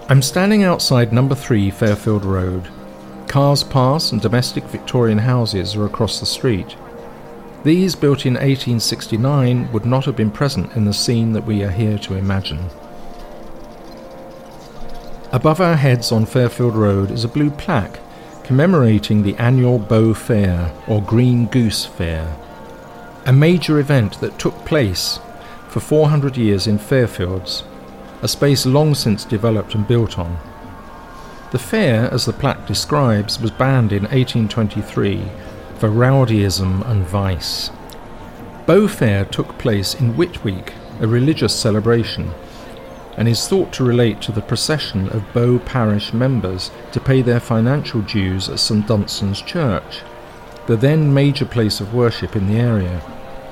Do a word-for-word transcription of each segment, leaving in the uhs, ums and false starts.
I'm standing outside number three Fairfield Road. Cars pass and domestic Victorian houses are across the street. These, built in eighteen sixty-nine, would not have been present in the scene that we are here to imagine. Above our heads on Fairfield Road is a blue plaque commemorating the annual Bow Fair, or Green Goose Fair, a major event that took place for four hundred years in Fairfields, a space long since developed and built on. The fair, as the plaque describes, was banned in eighteen twenty-three for rowdyism and vice. Bow Fair took place in Whit Week, a religious celebration, and is thought to relate to the procession of Bow parish members to pay their financial dues at St Dunstan's Church, the then major place of worship in the area.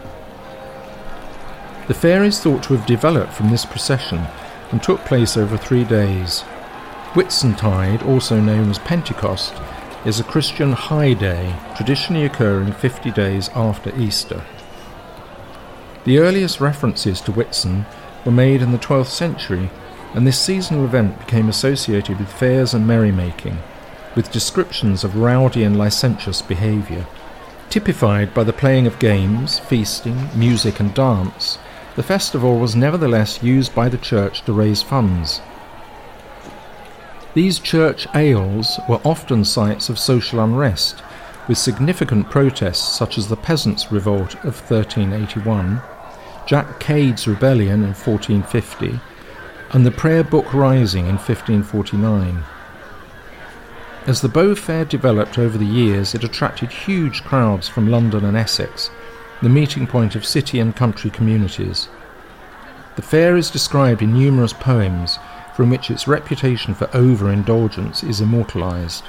The fair is thought to have developed from this procession and took place over three days. Whitsuntide, also known as Pentecost, is a Christian high day, traditionally occurring fifty days after Easter. The earliest references to Whitsun were made in the twelfth century, and this seasonal event became associated with fairs and merrymaking, with descriptions of rowdy and licentious behaviour. Typified by the playing of games, feasting, music and dance, the festival was nevertheless used by the church to raise funds. These church ales were often sites of social unrest, with significant protests such as the Peasants' Revolt of thirteen eighty-one, Jack Cade's Rebellion in fourteen fifty, and the Prayer Book Rising in fifteen forty-nine. As the Bow Fair developed over the years, it attracted huge crowds from London and Essex, the meeting point of city and country communities. The fair is described in numerous poems, from which its reputation for overindulgence is immortalised.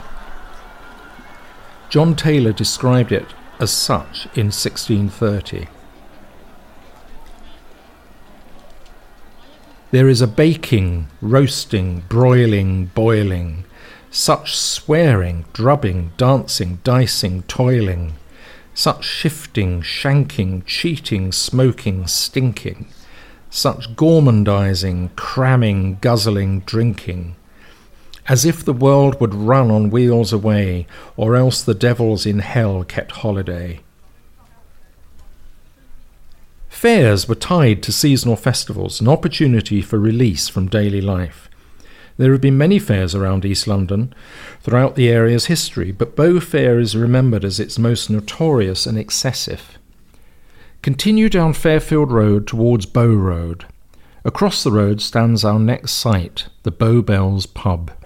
John Taylor described it as such in sixteen thirty. There is a baking, roasting, broiling, boiling, such swearing, drubbing, dancing, dicing, toiling, such shifting, shanking, cheating, smoking, stinking, such gormandizing, cramming, guzzling, drinking, as if the world would run on wheels away, or else the devils in hell kept holiday. Fairs were tied to seasonal festivals, an opportunity for release from daily life. There have been many fairs around East London throughout the area's history, but Bow Fair is remembered as its most notorious and excessive. Continue down Fairfield Road towards Bow Road. Across the road stands our next site, the Bow Bells Pub.